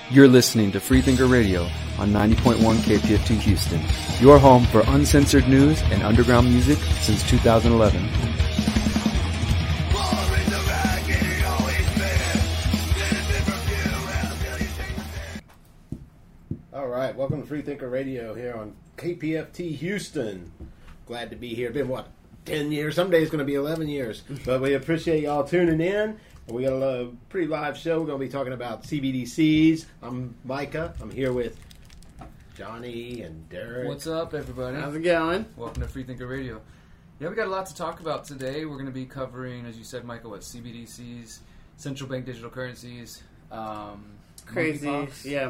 You're listening to Freethinker Radio on 90.1 KPFT Houston, your home for uncensored news and underground music since 2011. All right, welcome to Freethinker Radio here on KPFT Houston. Glad to be here. Been, 10 years? Someday it's going to be 11 years. But we appreciate y'all tuning in. We got a pretty live show. We're going to be talking about CBDCs. I'm Micah. I'm here with Johnny and Derek. What's up, everybody? How's it going? Welcome to Freethinker Radio. Yeah, we got a lot to talk about today. We're going to be covering, as you said, Michael, what CBDCs, central bank digital currencies, Crazy, monkeypox. Yeah,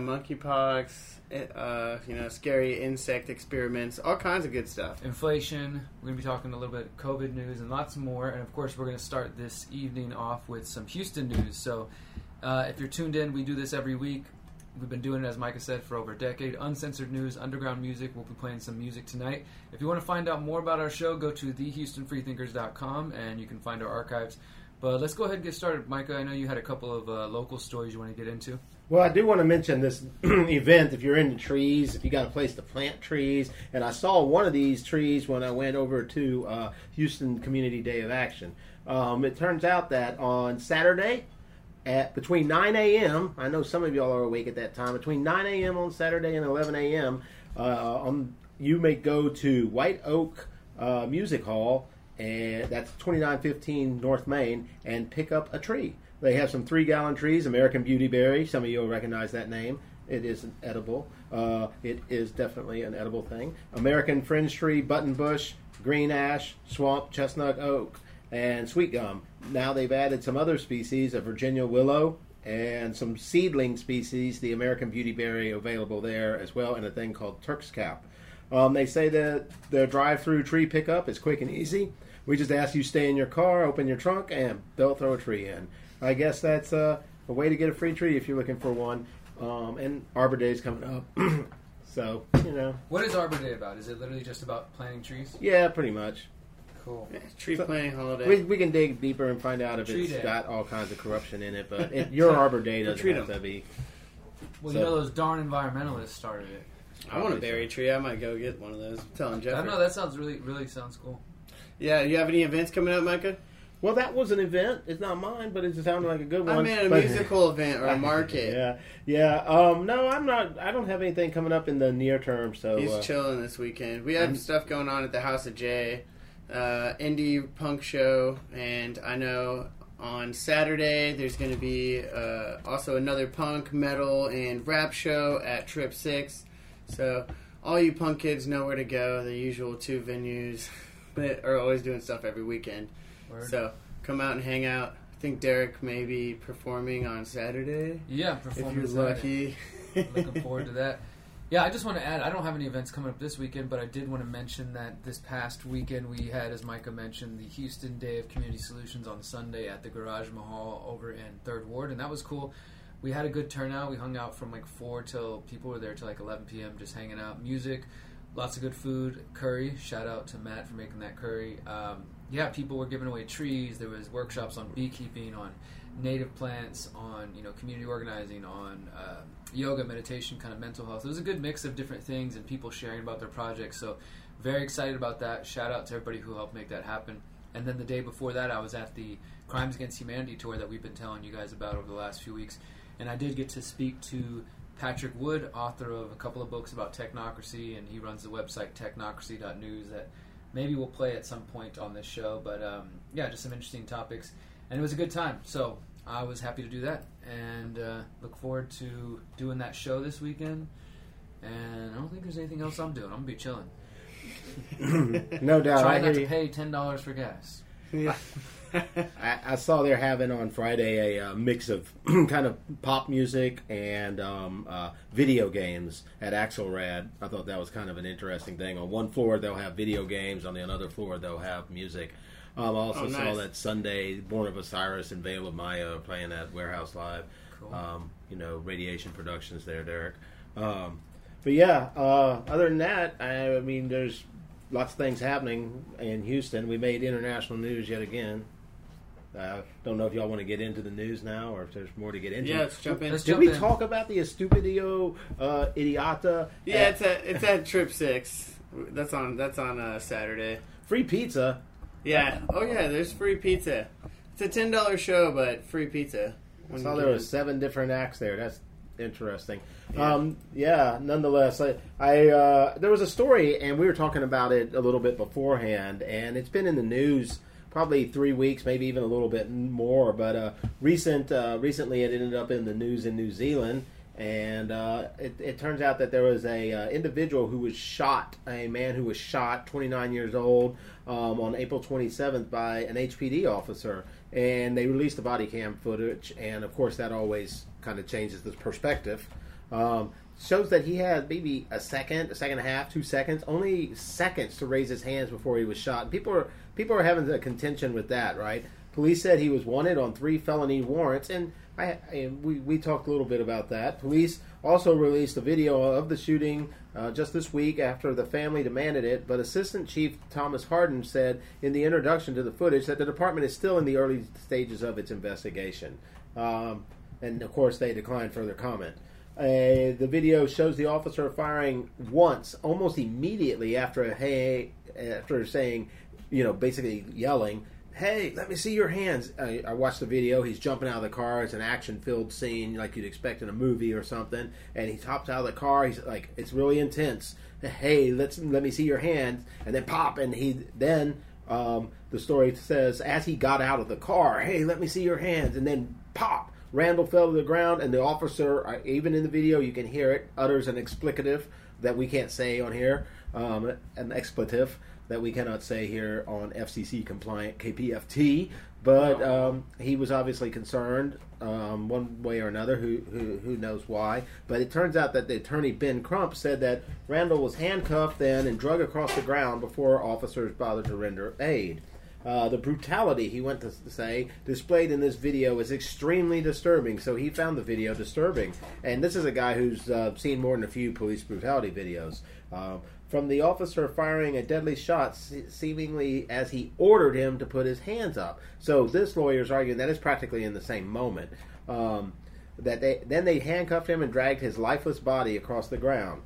monkeypox. Scary insect experiments, all kinds of good stuff. Inflation. We're going to be talking a little bit of COVID news and lots more. And of course, we're going to start this evening off with some Houston news. So, if you're tuned in, we do this every week. We've been doing it, as Micah said, for over a decade. Uncensored news, underground music. We'll be playing some music tonight. If you want to find out more about our show, go to thehoustonfreethinkers.com and you can find our archives. But let's go ahead and get started. Micah, I know you had a couple of local stories you want to get into. Well, I do want to mention this event. If you're into trees, if you got a place to plant trees, and I saw one of these trees when I went over to Houston Community Day of Action. It turns out that on Saturday, at between 9 a.m., I know some of y'all are awake at that time, between 9 a.m. on Saturday and 11 a.m., you may go to White Oak Music Hall, and that's 2915 North Main, and pick up a tree. They have some 3-gallon trees, American Beautyberry. Some of you will recognize that name. It is an edible. It is definitely an edible thing. American Fringe Tree, Buttonbush, Green Ash, Swamp Chestnut Oak, and Sweet Gum. Now they've added some other species, a Virginia Willow, and some seedling species, the American Beautyberry, available there as well, and a thing called Turk's Cap. They say that their drive-through tree pickup is quick and easy. We just ask you stay in your car, open your trunk, and they'll throw a tree in. I guess that's a way to get a free tree if you're looking for one. And Arbor Day is coming up. So, What is Arbor Day about? Is it literally just about planting trees? Yeah, pretty much. Cool. Yeah, tree planting holiday. We can dig deeper and find out if Tree it's Day. got all kinds of corruption in it. But your Arbor Day doesn't have to be. Well, So- you know those darn environmentalists started it. I want a berry tree. I might go get one of those. I'm telling I Jeff. don't know. That sounds really sounds cool. Yeah, you have any events coming up, Micah? Well, that was an event. It's not mine, but it sounded like a good one. I meant a But- musical event or a market. Yeah. No, I'm not. I don't have anything coming up in the near term. So He's chilling this weekend. We have stuff going on at the House of Jay, indie punk show, and I know on Saturday there's going to be also another punk, metal, and rap show at Trip 6. So all you punk kids know where to go. The usual 2 venues that are always doing stuff every weekend. Word. So come out and hang out. I think Derek may be performing on Saturday. Yeah, If performing you're Saturday. lucky. Looking forward to that. Yeah, I just want to add, I don't have any events coming up this weekend, but I did want to mention that this past weekend we had, as Micah mentioned, the Houston Day of Community Solutions on Sunday at the Garage Mahal over in 3rd Ward, and that was cool. We had a good turnout. We hung out from 4 till people were there till 11 p.m. just hanging out. Music, lots of good food, curry. Shout out to Matt for making that curry. People were giving away trees. There was workshops on beekeeping, on native plants, on community organizing, on yoga, meditation, kind of mental health. It was a good mix of different things and people sharing about their projects. So very excited about that. Shout out to everybody who helped make that happen. And then the day before that, I was at the Crimes Against Humanity tour that we've been telling you guys about over the last few weeks. And I did get to speak to Patrick Wood, author of a couple of books about technocracy, and he runs the website technocracy.news that maybe we'll play at some point on this show. But just some interesting topics. And it was a good time. So I was happy to do that and look forward to doing that show this weekend. And I don't think there's anything else I'm doing. I'm going to be chilling. no doubt. Try I not hear to you. pay $10 for gas. Yeah. I saw they're having on Friday a mix of kind of pop music and video games at Axelrad. I thought that was kind of an interesting thing. On one floor they'll have video games, on the other floor they'll have music. I also saw nice. that Sunday Born of Osiris and Veil of Maya are playing at Warehouse Live. Cool. Radiation Productions there, Derek. Other than that, I mean, there's lots of things happening in Houston. We made international news yet again. Don't know if y'all want to get into the news now or if there's more to get into. Yeah, let's jump in. Did we talk about the Estupidio Idiota? Yeah, it's at Trip 6. That's on Saturday. Free pizza. Yeah. Oh yeah, there's free pizza. It's a $10 show, but free pizza. I saw there were 7 different acts there. That's interesting. Yeah. Nonetheless, I there was a story, and we were talking about it a little bit beforehand, and it's been in the news probably 3 weeks, maybe even a little bit more. But recently, it ended up in the news in New Zealand, and it turns out that there was a individual who was shot, a man who was shot, 29 years old, on April 27th by an HPD officer. And they released the body cam footage, and of course that always kind of changes the perspective. Shows that he had maybe a second and a half, 2 seconds, only seconds to raise his hands before he was shot. And people are having a contention with that, right? Police said he was wanted on 3 felony warrants, and we talked a little bit about that. Police also released a video of the shooting just this week after the family demanded it, but Assistant Chief Thomas Harden said in the introduction to the footage that the department is still in the early stages of its investigation. And of course they declined further comment. The video shows the officer firing once, almost immediately after saying, basically yelling, "Hey, let me see your hands." I watched the video. He's jumping out of the car. It's an action-filled scene like you'd expect in a movie or something. And he hops out of the car. He's like, it's really intense. "Hey, let me see your hands." And then pop. And the story says, as he got out of the car, "Hey, let me see your hands." And then pop. Randall fell to the ground. And the officer, even in the video, you can hear it, utters an expletive that we can't say on here. An expletive that we cannot say here on FCC compliant KPFT, but he was obviously concerned one way or another. Who knows why? But it turns out that the attorney Ben Crump said that Randall was handcuffed then and dragged across the ground before officers bothered to render aid. The brutality, he went to say, displayed in this video is extremely disturbing. So he found the video disturbing, and this is a guy who's seen more than a few police brutality videos. From the officer firing a deadly shot, seemingly as he ordered him to put his hands up. So this lawyer's arguing that it's practically in the same moment. That they handcuffed him and dragged his lifeless body across the ground.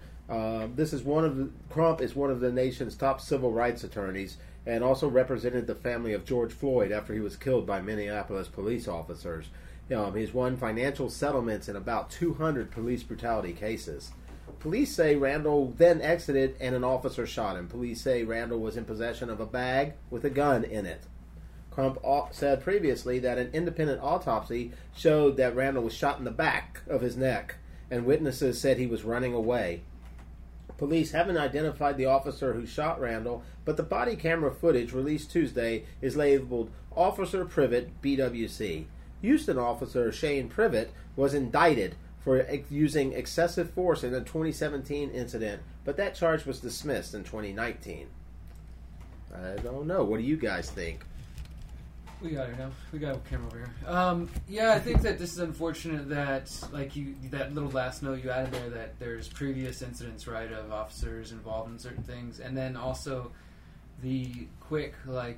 Crump is one of the nation's top civil rights attorneys, and also represented the family of George Floyd after he was killed by Minneapolis police officers. He's won financial settlements in about 200 police brutality cases. Police say Randall then exited and an officer shot him. Police say Randall was in possession of a bag with a gun in it. Crump said previously that an independent autopsy showed that Randall was shot in the back of his neck, and witnesses said he was running away. Police haven't identified the officer who shot Randall, but the body camera footage released Tuesday is labeled Officer Privet, BWC. Houston officer Shane Privet was indicted for using excessive force in a 2017 incident, but that charge was dismissed in 2019. I don't know. What do you guys think? We got it now. We got a camera over here. Yeah, I think that this is unfortunate that, that little last note you added there, that there's previous incidents, right, of officers involved in certain things, and then also the quick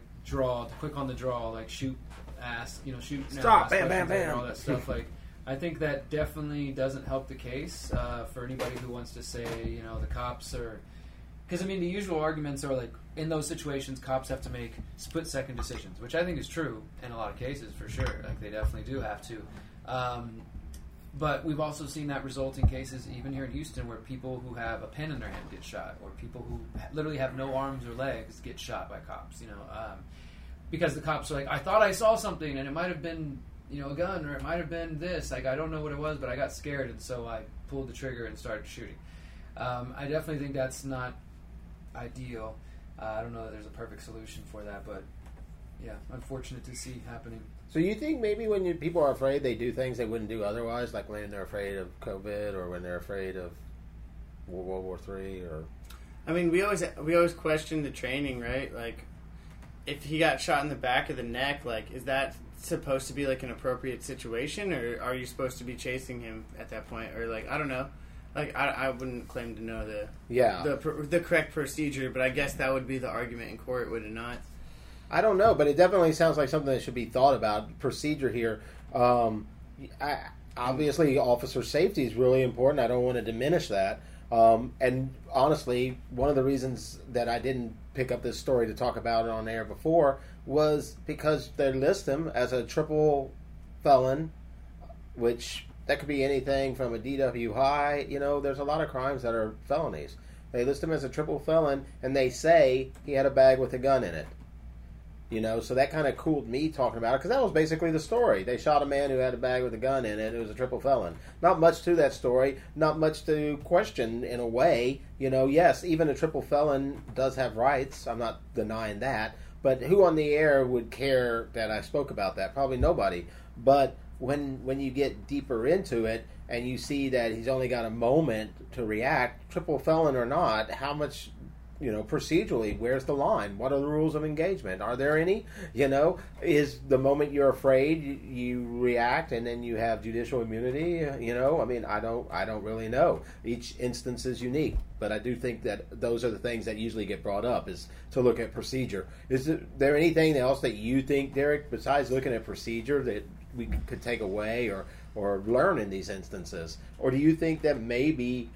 on the draw, shoot, ask, shoot, stop, now, bam, bam, bam, all that stuff. I think that definitely doesn't help the case for anybody who wants to say, the cops are... Because, the usual arguments are, in those situations, cops have to make split-second decisions, which I think is true in a lot of cases, for sure. They definitely do have to. But we've also seen that result in cases, even here in Houston, where people who have a pen in their hand get shot, or people who literally have no arms or legs get shot by cops, because the cops are I thought I saw something, and it might have been... a gun, or it might have been this. I don't know what it was, but I got scared, and so I pulled the trigger and started shooting. I definitely think that's not ideal. I don't know that there's a perfect solution for that, but yeah, unfortunate to see happening. So you think maybe when people are afraid, they do things they wouldn't do otherwise, like when they're afraid of COVID, or when they're afraid of World War III, or... we always question the training, right? If he got shot in the back of the neck, is that supposed to be an appropriate situation, or are you supposed to be chasing him at that point, or I don't know, I wouldn't claim to know the correct procedure, but I guess that would be the argument in court, would it not? I don't know, but it definitely sounds like something that should be thought about. Procedure here. Obviously, officer safety is really important. I don't want to diminish that. And honestly, one of the reasons that I didn't pick up this story to talk about it on air before was because they list him as a triple felon, which that could be anything from a DWI. You know, there's a lot of crimes that are felonies. They list him as a triple felon, and they say he had a bag with a gun in it. You know, so that kind of cooled me talking about it, because that was basically the story. They shot a man who had a bag with a gun in it. It was a triple felon. Not much to that story. Not much to question in a way. You know, yes, even a triple felon does have rights. I'm not denying that. But who on the air would care that I spoke about that? Probably nobody. But when you get deeper into it and you see that he's only got a moment to react, triple felon or not, how much... You know, procedurally, where's the line? What are the rules of engagement? Are there any? You know, is the moment you're afraid you react and then you have judicial immunity? You know, I mean, I don't really know. Each instance is unique, but I do think that those are the things that usually get brought up, is to look at procedure. Is there anything else that you think, Derek, besides looking at procedure, that we could take away or learn in these instances? Or do you think that maybe...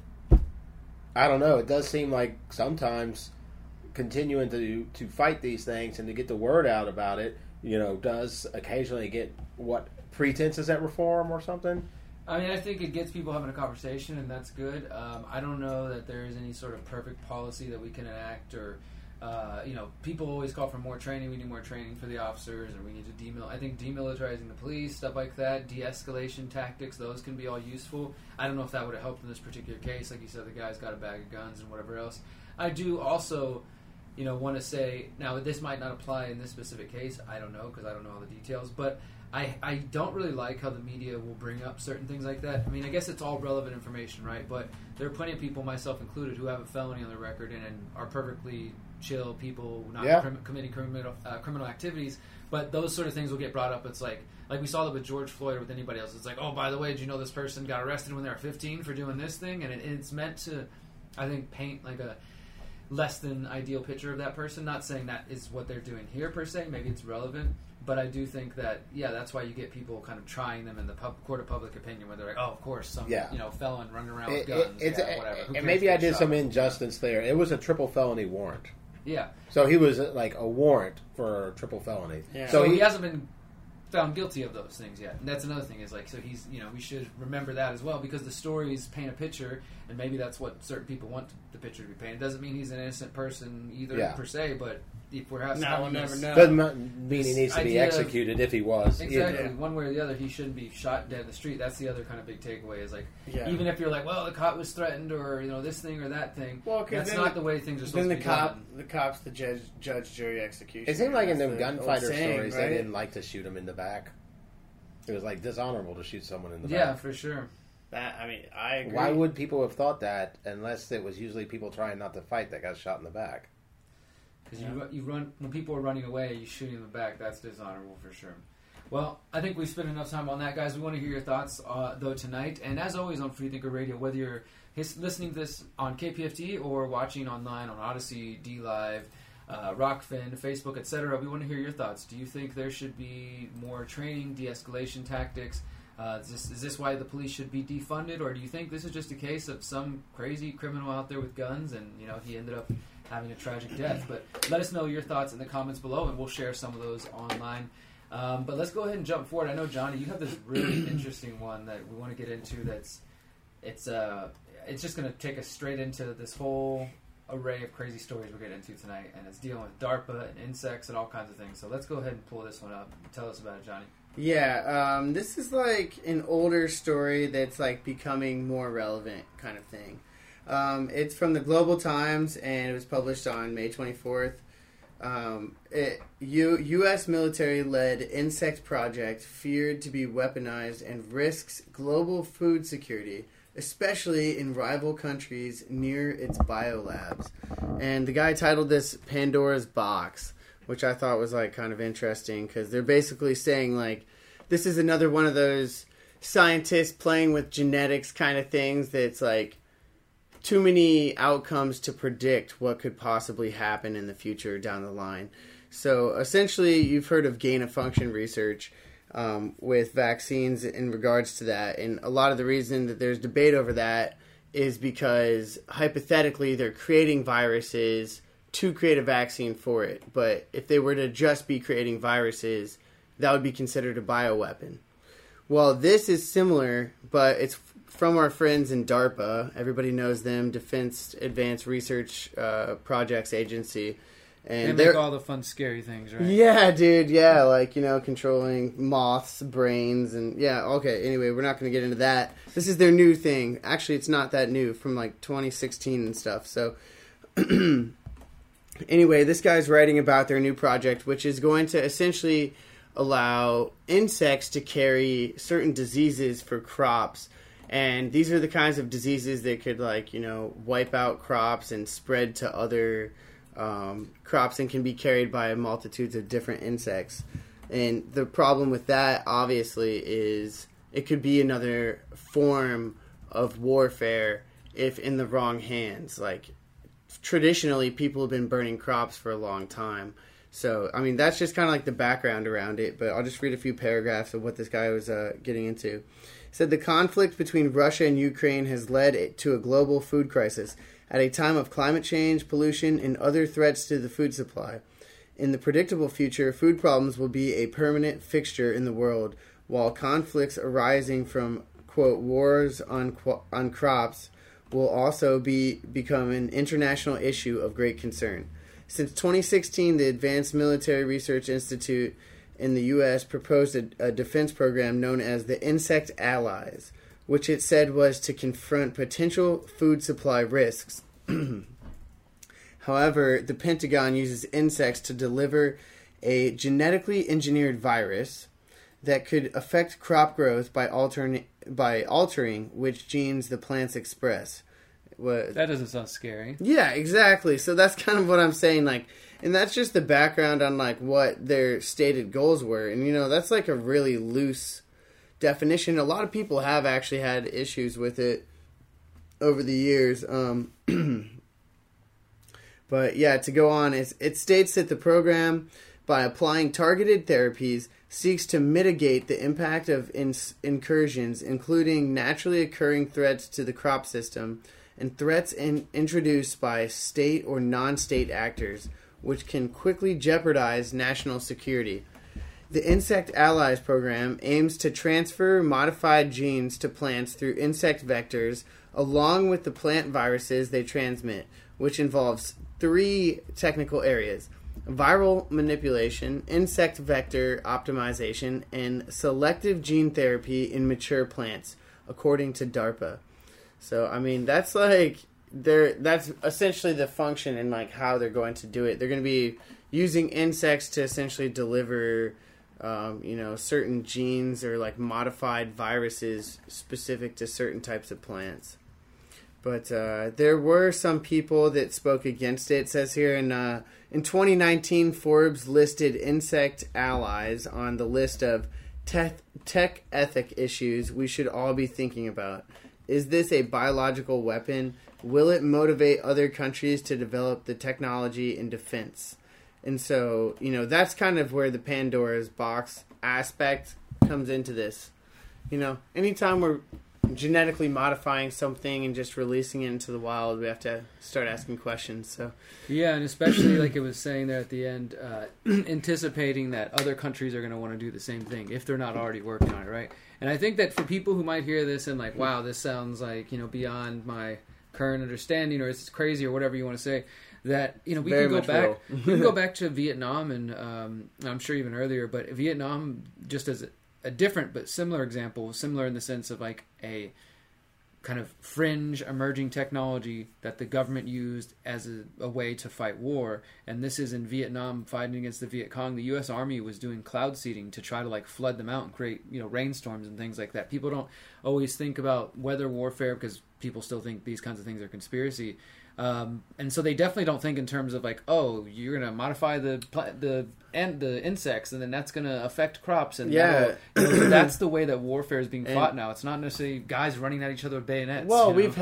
I don't know. It does seem like sometimes continuing to fight these things and to get the word out about it, you know, does occasionally get pretenses at reform or something. I mean, I think it gets people having a conversation, and that's good. I don't know that there is any sort of perfect policy that we can enact, or you know, people always call for more training. We need more training for the officers, or we need to I think demilitarizing the police, stuff like that, de-escalation tactics, those can be all useful. I don't know if that would have helped in this particular case. Like you said, the guy's got a bag of guns and whatever else. I do also, you know, want to say, now this might not apply in this specific case. I don't know, because I don't know all the details, but I don't really like how the media will bring up certain things like that. I mean, I guess it's all relevant information, right? But there are plenty of people, myself included, who have a felony on their record and are perfectly chill people, not committing criminal activities, but those sort of things will get brought up. It's like we saw that with George Floyd or with anybody else. It's like, oh, by the way, did you know this person got arrested when they were 15 for doing this thing? And it's meant to, I think, paint like a less than ideal picture of that person. Not saying that is what they're doing here per se. Maybe it's relevant, but I do think that, yeah, that's why you get people kind of trying them in the court of public opinion, where they're like, oh, of course, some you know, felon running around with guns, whatever. And maybe I did some injustice there. It was a triple felony warrant. Yeah. So he was like a warrant for a triple felony. Yeah. So he hasn't been found guilty of those things yet. And that's another thing, is like, so he's, you know, we should remember that as well, because the stories paint a picture, and maybe that's what certain people want the picture to be painted. It doesn't mean he's an innocent person either per se, but if we're having we'll never know. Doesn't mean he needs to be executed if he was. Exactly. One way or the other, he shouldn't be shot dead in the street. That's the other kind of big takeaway, is like, even if you're like, well, the cop was threatened, or, you know, this thing or that thing, that's not the way things are supposed to be done. The cops, the judge, jury, execution. It seemed like in them gunfighter stories, right? They didn't like to shoot him in the back. It was like dishonorable to shoot someone in the back. Yeah, for sure. I mean, I agree. Why would people have thought that, unless it was usually people trying not to fight that got shot in the back? Because you run when people are running away, you shoot in the back. That's dishonorable for sure. Well, I think we've spent enough time on that, guys. We want to hear your thoughts, though, tonight. And as always on Freethinker Radio, whether you're listening to this on KPFT or watching online on Odyssey, DLive, Rockfin, Facebook, etc., we want to hear your thoughts. Do you think there should be more training, de-escalation tactics? Is this why the police should be defunded, or do you think this is just a case of some crazy criminal out there with guns, and, you know, he ended up having a tragic death? But let us know your thoughts in the comments below, and we'll share some of those online. But let's go ahead and jump forward. I know, Johnny, you have this really interesting one that we want to get into. It's just going to take us straight into this whole array of crazy stories we're getting into tonight, and it's dealing with DARPA and insects and all kinds of things. So let's go ahead and pull this one up. Tell us about it, Johnny. Yeah, this is like an older story that's like becoming more relevant kind of thing. It's from the Global Times, and it was published on May 24th. U.S. military-led insect project feared to be weaponized and risks global food security, especially in rival countries near its biolabs. And the guy titled this Pandora's Box, which I thought was like kind of interesting, because they're basically saying like, this is another one of those scientists playing with genetics kind of things that's like too many outcomes to predict what could possibly happen in the future down the line. So essentially, you've heard of gain-of-function research with vaccines in regards to that. And a lot of the reason that there's debate over that is because hypothetically they're creating viruses to create a vaccine for it. But if they were to just be creating viruses, that would be considered a bioweapon. Well, this is similar, but it's from our friends in DARPA. Everybody knows them, Defense Advanced Research Projects Agency. And they make all the fun, scary things, right? Yeah, dude. Yeah, like, controlling moths' brains. And yeah, okay. Anyway, we're not going to get into that. This is their new thing. Actually, it's not that new, from like 2016 and stuff. So anyway, this guy's writing about their new project, which is going to essentially allow insects to carry certain diseases for crops. And these are the kinds of diseases that could, wipe out crops and spread to other crops and can be carried by multitudes of different insects. And the problem with that, obviously, is it could be another form of warfare if in the wrong hands. Like, traditionally, people have been burning crops for a long time. So, I mean, that's just kind of like the background around it, but I'll just read a few paragraphs of what this guy was getting into. He said, the conflict between Russia and Ukraine has led to a global food crisis at a time of climate change, pollution, and other threats to the food supply. In the predictable future, food problems will be a permanent fixture in the world, while conflicts arising from, quote, wars on crops will also become an international issue of great concern. Since 2016, the Advanced Military Research Institute in the U.S. proposed a defense program known as the Insect Allies, which it said was to confront potential food supply risks. However, the Pentagon uses insects to deliver a genetically engineered virus that could affect crop growth by altering which genes the plants express. That doesn't sound scary. Yeah, exactly. So that's kind of what I'm saying. And that's just the background on what their stated goals were. And that's like a really loose definition. A lot of people have actually had issues with it over the years. But yeah, to go on, it states that the program, by applying targeted therapies, seeks to mitigate the impact of incursions, including naturally occurring threats to the crop system and threats introduced by state or non-state actors, which can quickly jeopardize national security. The Insect Allies program aims to transfer modified genes to plants through insect vectors, along with the plant viruses they transmit, which involves 3 technical areas: viral manipulation, insect vector optimization, and selective gene therapy in mature plants, according to DARPA. So, I mean, that's that's essentially the function and how they're going to do it. They're going to be using insects to essentially deliver, certain genes or modified viruses specific to certain types of plants. But there were some people that spoke against it. It says here in 2019, Forbes listed Insect Allies on the list of tech ethic issues we should all be thinking about. Is this a biological weapon? Will it motivate other countries to develop the technology in defense? And so, that's kind of where the Pandora's box aspect comes into this. Anytime we're genetically modifying something and just releasing it into the wild, we have to start asking questions. So yeah, and especially like it was saying there at the end, anticipating that other countries are going to want to do the same thing if they're not already working on it, right? And I think that for people who might hear this and wow, this sounds beyond my current understanding, or it's crazy, or whatever you want to say, that we can go back. We can go back to Vietnam, and I'm sure even earlier. But Vietnam, just as a different but similar example, similar in the sense of a kind of fringe emerging technology that the government used as a way to fight war. And this is in Vietnam fighting against the Viet Cong. The U.S. Army was doing cloud seeding to try to flood them out and create rainstorms and things like that. People don't always think about weather warfare because people still think these kinds of things are conspiracy. And so they definitely don't think in terms of you're going to modify the insects and then that's going to affect crops. And that's the way that warfare is being fought now. It's not necessarily guys running at each other with bayonets. Well, we've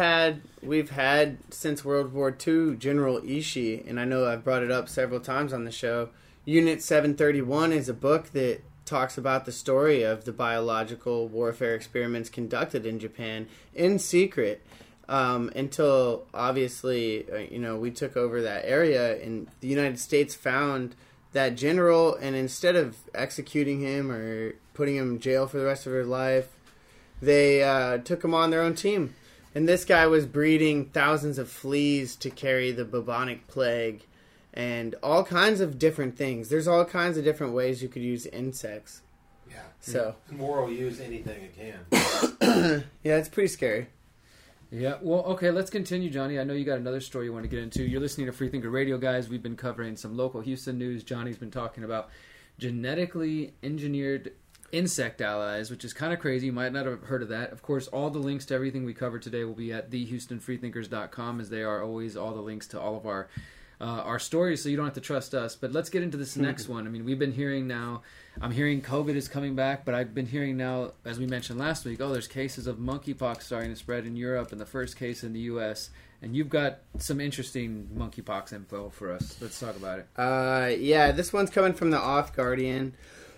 had since World War II General Ishii, and I know I've brought it up several times on the show. Unit 731 is a book that talks about the story of the biological warfare experiments conducted in Japan in secret until, obviously, we took over that area, and the United States found that general, and instead of executing him or putting him in jail for the rest of his life, they took him on their own team. And this guy was breeding thousands of fleas to carry the bubonic plague and all kinds of different things. There's all kinds of different ways you could use insects. Yeah. So War will use anything it can. yeah, it's pretty scary. Yeah, well, okay, let's continue, Johnny. I know you got another story you want to get into. You're listening to Freethinker Radio, guys. We've been covering some local Houston news. Johnny's been talking about genetically engineered insect allies, which is kind of crazy. You might not have heard of that. Of course, all the links to everything we covered today will be at thehoustonfreethinkers.com, as they are always all the links to all of our stories, so you don't have to trust us. But let's get into this next one. I mean, we've been hearing now, I'm hearing COVID is coming back, but I've been hearing now, as we mentioned last week, there's cases of monkeypox starting to spread in Europe and the first case in the U.S., and you've got some interesting monkeypox info for us. Let's talk about it. Yeah, this one's coming from the Off Guardian.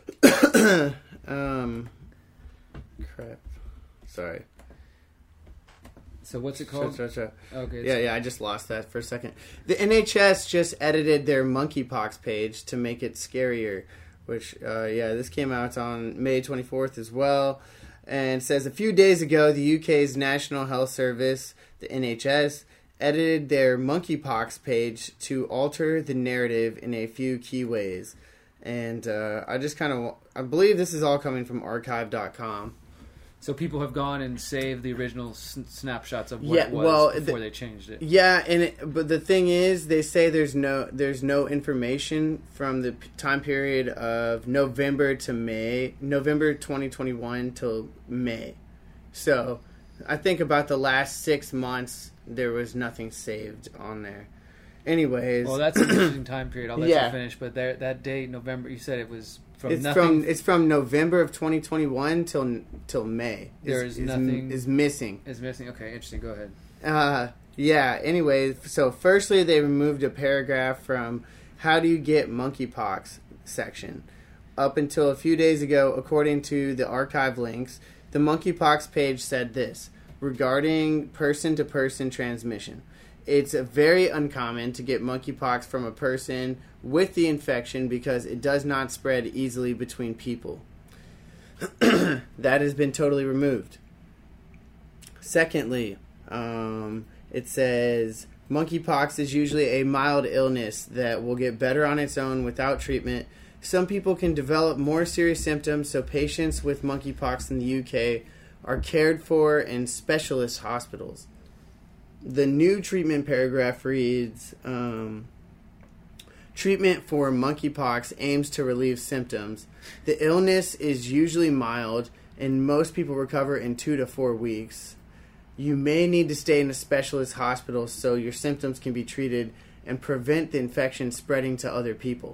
Crap. Sorry. So what's it called? Okay. Yeah, I just lost that for a second. The NHS just edited their monkeypox page to make it scarier, which, this came out on May 24th as well. And it says, a few days ago, the UK's National Health Service, the NHS, edited their monkeypox page to alter the narrative in a few key ways. And I believe this is all coming from archive.com. So people have gone and saved the original snapshots of what it was before they changed it. Yeah, but the thing is, they say there's no information from the time period of November 2021 till May. So I think about the last 6 months, there was nothing saved on there. Anyways, well, that's an interesting time period. I'll let you finish. But that date, November, you said it was from nothing. It's from November of 2021 till May. Nothing is missing. Is missing. Okay, interesting. Go ahead. Anyway, so firstly, they removed a paragraph from "How do you get monkeypox?" section. Up until a few days ago, according to the archive links, the monkeypox page said this regarding person-to-person transmission. It's very uncommon to get monkeypox from a person with the infection because it does not spread easily between people. That has been totally removed. Secondly, it says monkeypox is usually a mild illness that will get better on its own without treatment. Some people can develop more serious symptoms, so patients with monkeypox in the UK are cared for in specialist hospitals. The new treatment paragraph reads, treatment for monkeypox aims to relieve symptoms. The illness is usually mild, and most people recover in 2 to 4 weeks. You may need to stay in a specialist hospital so your symptoms can be treated and prevent the infection spreading to other people.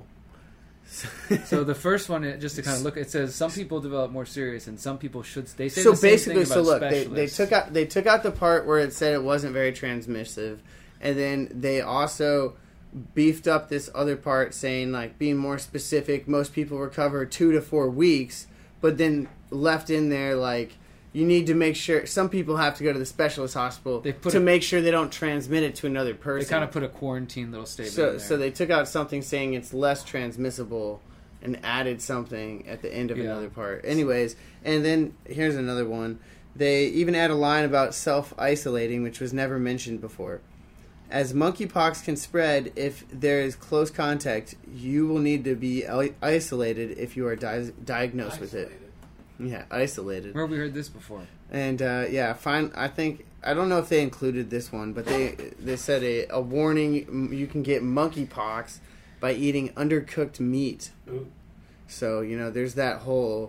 So the first one, just to kind of look, it says some people develop more serious, and some people should. They say so the same basically, thing about look, specialists. they took out the part where it said it wasn't very transmissive, and then they also beefed up this other part saying, like, being more specific. Most people recover 2 to 4 weeks, but then left in there like, you need to make sure. Some people have to go to the specialist hospital to make sure they don't transmit it to another person. They kind of put a quarantine little statement in there. So they took out something saying it's less transmissible and added something at the end of another part. Anyways, and then here's another one. They even add a line about self-isolating, which was never mentioned before. As monkeypox can spread if there is close contact, you will need to be isolated if you are diagnosed with it. Yeah, isolated. Where have we heard this before? And fine. I don't know if they included this one, but they said a warning: you can get monkeypox by eating undercooked meat. Ooh. So there's that whole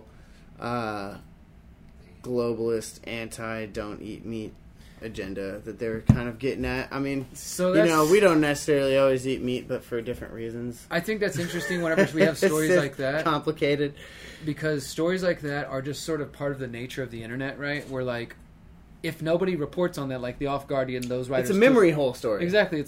globalist anti-don't eat meat agenda that they're kind of getting at. I mean, we don't necessarily always eat meat, but for different reasons. I think that's interesting whenever we have stories like that. Complicated. Because stories like that are just sort of part of the nature of the internet, right? Where, like, if nobody reports on that, like the Off Guardian, those writers... It's a memory hole story. Exactly. It's like,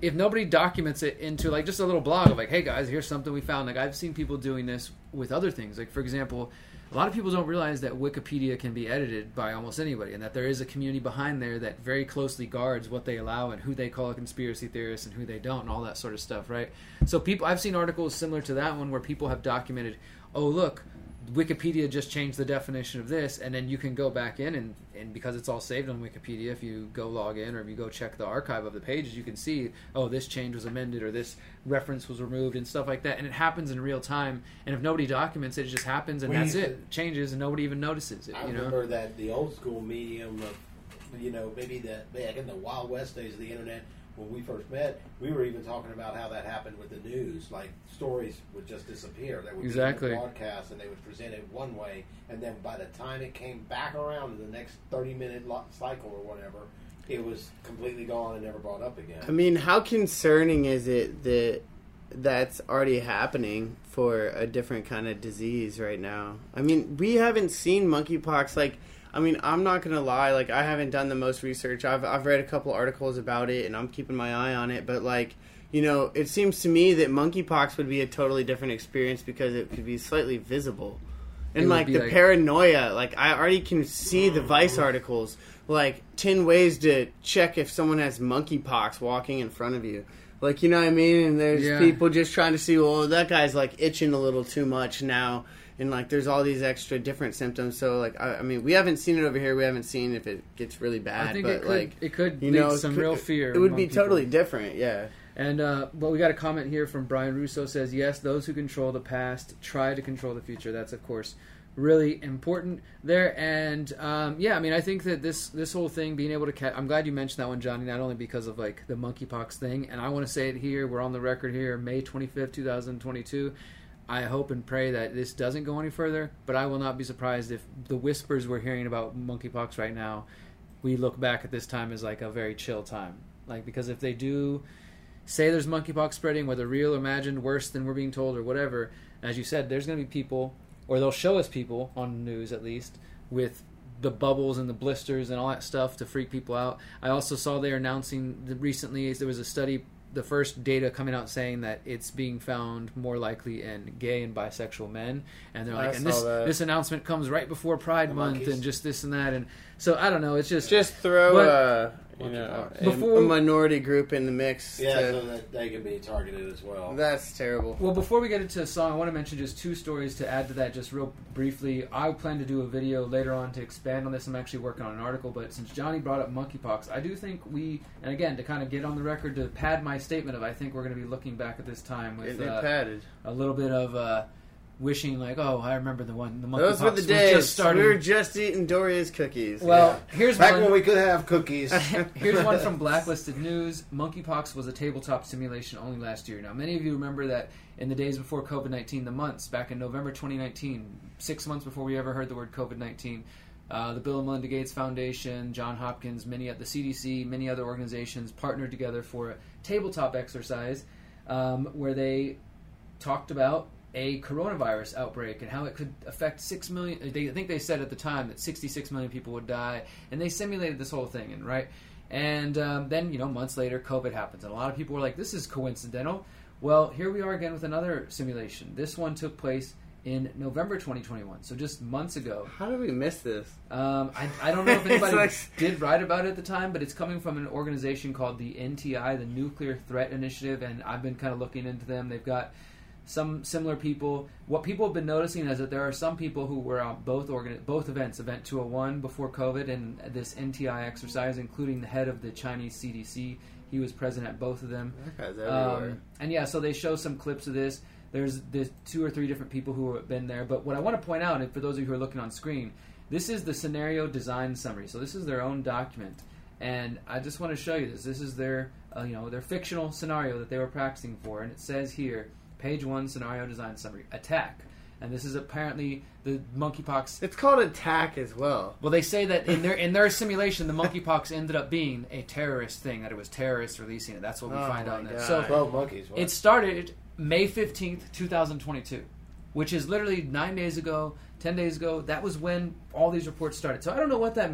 if nobody documents it into like just a little blog of like, hey guys, here's something we found. Like I've seen people doing this with other things. Like for example, a lot of people don't realize that Wikipedia can be edited by almost anybody, and that there is a community behind there that very closely guards what they allow and who they call a conspiracy theorist and who they don't, and all that sort of stuff, right? So I've seen articles similar to that one where people have documented, oh look, Wikipedia just changed the definition of this, and then you can go back in and because it's all saved on Wikipedia, if you go log in or if you go check the archive of the pages, you can see, oh, this change was amended or this reference was removed and stuff like that, and it happens in real time, and if nobody documents it, it just happens, and that's it. It changes and nobody even notices it. I remember that the old school medium of, maybe back in the Wild West days of the internet, when we first met, we were even talking about how that happened with the news. Like, stories would just disappear. They would be broadcast, and they would present it one way, and then by the time it came back around to the next 30-minute cycle or whatever, it was completely gone and never brought up again. I mean, how concerning is it that that's already happening for a different kind of disease right now? I mean, we haven't seen monkeypox, like... I mean, I'm not going to lie, like, I haven't done the most research. I've read a couple articles about it, and I'm keeping my eye on it, but, like, it seems to me that monkeypox would be a totally different experience because it could be slightly visible. And, like, the paranoia, like, I already can see the Vice articles, like, 10 ways to check if someone has monkeypox walking in front of you. Like, you know what I mean? And there's people just trying to see, well, that guy's, like, itching a little too much now. And, like, there's all these extra different symptoms. So, like, I mean, we haven't seen it over here. We haven't seen if it gets really bad. I think but, it could lead to some real fear. It would be totally different, yeah. And but we got a comment here from Brian Russo says, yes, those who control the past try to control the future. That's, of course, really important there. And, I mean, I think that this whole thing, being able to I'm glad you mentioned that one, Johnny, not only because of, like, the monkeypox thing. And I want to say it here. We're on the record here, May 25th, 2022. I hope and pray that this doesn't go any further, but I will not be surprised if the whispers we're hearing about monkeypox right now, we look back at this time as like a very chill time. Like, because if they do say there's monkeypox spreading, whether real or imagined, worse than we're being told or whatever, as you said, there's going to be people, or they'll show us people on the news at least, with the bubbles and the blisters and all that stuff to freak people out. I also saw they're announcing recently there was a study, the first data coming out saying that it's being found more likely in gay and bisexual men, and they're like, and this announcement comes right before Pride Month, and just this and that, and so I don't know. It's just throw a minority group in the mix, so that they can be targeted as well. That's terrible. Well, before we get into a song, I want to mention just two stories to add to that, just real briefly. I plan to do a video later on to expand on this. I'm actually working on an article, but since Johnny brought up monkeypox, I do think and again, to kind of get on the record, to pad my statement of I think we're going to be looking back at this time with a little bit of wishing, like, oh, I remember the monkeypox. Those were the days. We were just eating Doritos cookies. Well, here's back when we could have cookies. Here's one from Blacklisted News. Monkeypox was a tabletop simulation only last year. Now, many of you remember that in the days before COVID-19, the months, back in November 2019, 6 months before we ever heard the word COVID-19, the Bill and Melinda Gates Foundation, John Hopkins, the CDC, many other organizations partnered together for a tabletop exercise where they talked about a coronavirus outbreak and how it could affect 6 million. I think they said at the time that 66 million people would die, and they simulated this whole thing, and then months later, COVID happens, and a lot of people were like, "This is coincidental." Well, here we are again with another simulation. This one took place in November 2021, so just months ago. How did we miss this? I don't know if anybody did write about it at the time, but it's coming from an organization called the NTI, the Nuclear Threat Initiative, and I've been kind of looking into them. They've got some similar people. What people have been noticing is that there are some people who were on both events, Event 201 before COVID and this NTI exercise, including the head of the Chinese CDC. He was present at both of them. That guy's everywhere. So they show some clips of this. There's 2 or 3 different people who have been there. But what I want to point out, and for those of you who are looking on screen, this is the scenario design summary. So this is their own document. And I just want to show you this. This is their fictional scenario that they were practicing for. And it says here, Page 1, Scenario Design Summary. Attack. And this is apparently the monkeypox. It's called attack as well. Well, they say that in their simulation, the monkeypox ended up being a terrorist thing, that it was terrorists releasing it. That's what we find out now. So 12 monkeys. What? It started May 15th, 2022, which is literally 9 days ago, 10 days ago. That was when all these reports started. So I don't know what that means,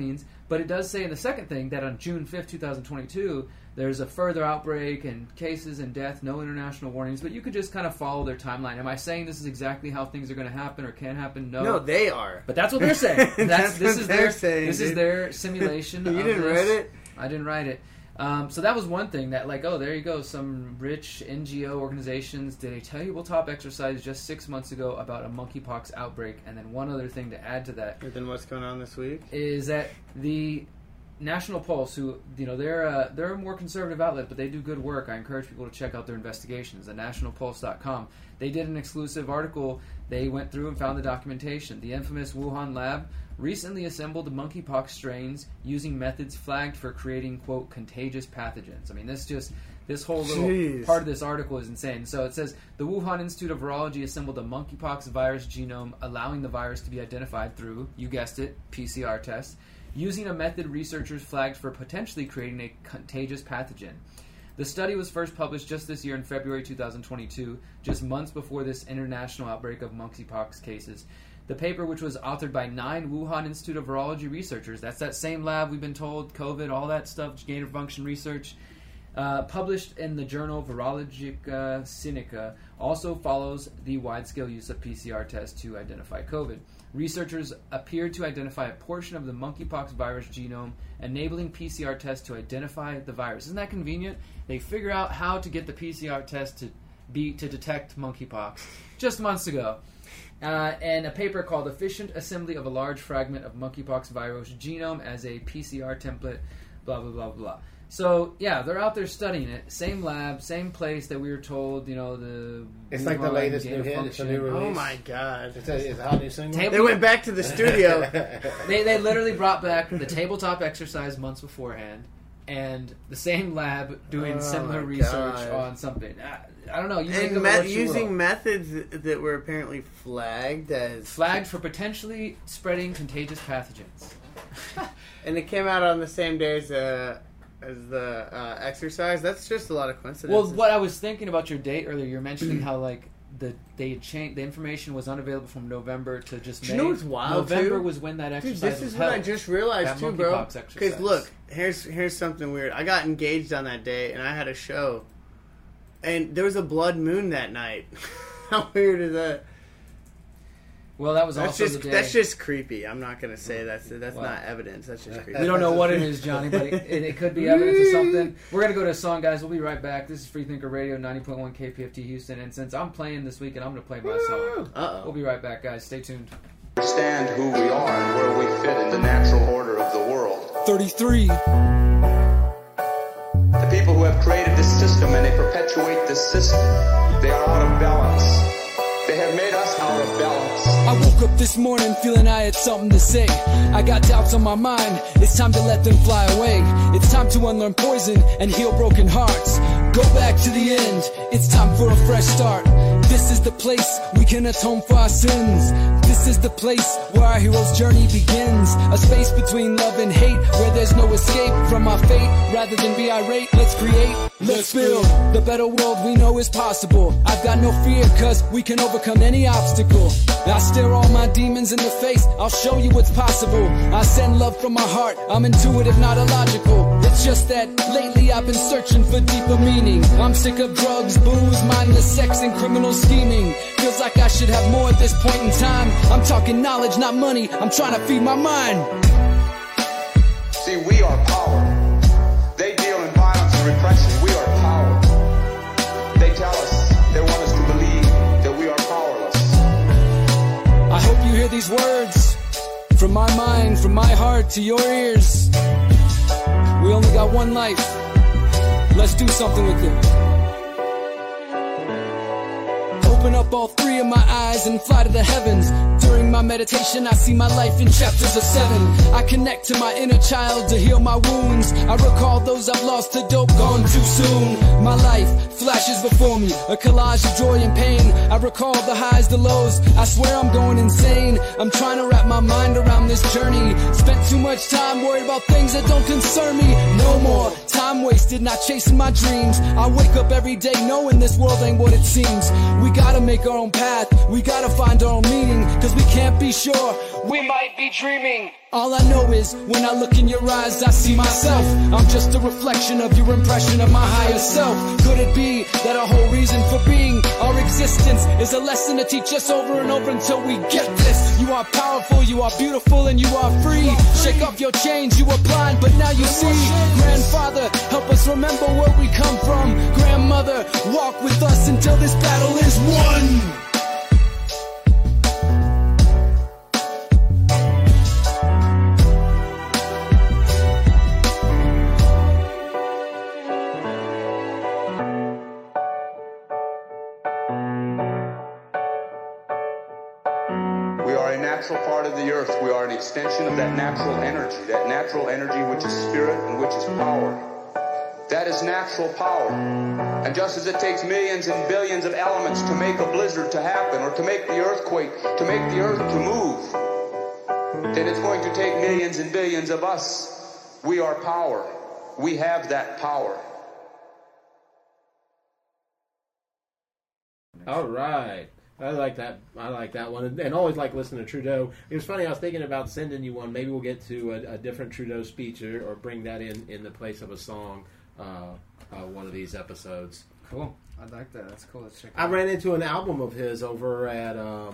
But it does say in the second thing that on June 5th, 2022, there's a further outbreak and cases and death, no international warnings, but you could just kind of follow their timeline. Am I saying this is exactly how things are going to happen or can happen? No. No, they are. But that's what they're saying. This is their simulation. You didn't write it? I didn't write it. So that was one thing that, like, oh, there you go. Some rich NGO organizations did a tabletop exercise just 6 months ago about a monkeypox outbreak. And then one other thing to add to that. And then what's going on this week? Is that the National Pulse, who, they're a more conservative outlet, but they do good work. I encourage people to check out their investigations at nationalpulse.com. They did an exclusive article. They went through and found the documentation. The infamous Wuhan lab recently assembled monkeypox strains using methods flagged for creating, quote, contagious pathogens. I mean, this whole little part of this article is insane. So it says, the Wuhan Institute of Virology assembled a monkeypox virus genome, allowing the virus to be identified through, you guessed it, PCR tests, using a method researchers flagged for potentially creating a contagious pathogen. The study was first published just this year in February 2022, just months before this international outbreak of monkeypox cases. The paper, which was authored by 9 Wuhan Institute of Virology researchers, that's that same lab we've been told, COVID, all that stuff, gain-of-function research, published in the journal Virologica Sinica, also follows the wide-scale use of PCR tests to identify COVID. Researchers appeared to identify a portion of the monkeypox virus genome, enabling PCR tests to identify the virus. Isn't that convenient? They figure out how to get the PCR test to detect monkeypox just months ago. And a paper called Efficient Assembly of a Large Fragment of Monkeypox Virus Genome as a PCR Template, blah, blah, blah, blah. So, yeah, they're out there studying it. Same lab, same place that we were told, It's like the latest new hit. It's a new release. Oh, my God. It's a hot new single. They went back to the studio. They literally brought back the tabletop exercise months beforehand, and the same lab doing similar research on something. I don't know. Using methods that were apparently flagged for potentially spreading contagious pathogens. And it came out on the same day as the exercise. That's just a lot of coincidences. Well, what I was thinking about your date earlier, you're mentioning how they had changed, the information was unavailable from November to just May. Do you know what's wild? November was when that exercise was this is held. what I just realized too, bro. Because look, here's something weird. I got engaged on that day, and I had a show, and there was a blood moon that night. How weird is that? Well, that was also the day. That's just creepy. I'm not going to say that's not evidence. That's just creepy. We don't know what it is, Johnny, but it could be evidence of something. We're going to go to a song, guys. We'll be right back. This is Freethinker Radio, 90.1 KPFT Houston. And since I'm playing this weekend, I'm going to play my song. Uh-oh. We'll be right back, guys. Stay tuned. Understand who we are and where we fit in the natural order of the world. 33. The people who have created this system and they perpetuate this system, they are out of balance. They have made us out of balance. I woke up this morning feeling I had something to say. I got doubts on my mind, it's time to let them fly away. It's time to unlearn poison and heal broken hearts. Go back to the end, it's time for a fresh start. This is the place we can atone for our sins. This is the place where our hero's journey begins. A space between love and hate, where there's no escape from our fate. Rather than be irate, let's create, let's build the better world we know is possible. I've got no fear, cause we can overcome any obstacle. I stare all my demons in the face, I'll show you what's possible. I send love from my heart, I'm intuitive, not illogical. It's just that lately I've been searching for deeper meaning. I'm sick of drugs, booze, mindless sex, and criminal scheming. Feels like I should have more at this point in time. I'm talking knowledge, not money, I'm trying to feed my mind. See, we are power. They deal in violence and repression. We are power. They tell us, they want us to believe that we are powerless. I hope you hear these words from my mind, from my heart to your ears. We only got one life. Let's do something with it. Open up all three of my eyes and fly to the heavens. During my meditation, I see my life in chapters of 7. I connect to my inner child to heal my wounds. I recall those I've lost to dope, gone too soon. My life flashes before me, a collage of joy and pain. I recall the highs, the lows, I swear I'm going insane. I'm trying to wrap my mind around this journey. Spent too much time worried about things that don't concern me. No more time wasted, not chasing my dreams. I wake up every day knowing this world ain't what it seems. We gotta make our own path, we gotta find our own meaning. Cause we can't be sure we might be dreaming. All I know is when I look in your eyes, I see myself. I'm just a reflection of your impression of my higher self. Could it be that our whole reason for being, our existence, is a lesson to teach us over and over until we get this? You are powerful, you are beautiful, and you are free. Shake off your chains, you were blind, but now you see. Grandfather, help us remember where we come from. Grandmother, walk with us until this battle is won. Part of the earth. We are an extension of that natural energy which is spirit and which is power. That is natural power. And just as it takes millions and billions of elements to make a blizzard to happen, or to make the earthquake, to make the earth to move, then it's going to take millions and billions of us. We are power. We have that power. All right. I like that. I like that one, and always like listening to Trudeau. It was funny. I was thinking about sending you one. Maybe we'll get to a different Trudeau speech, or bring that in the place of a song. One of these episodes. Cool. I like that. That's cool. Let's check. I ran into an album of his over at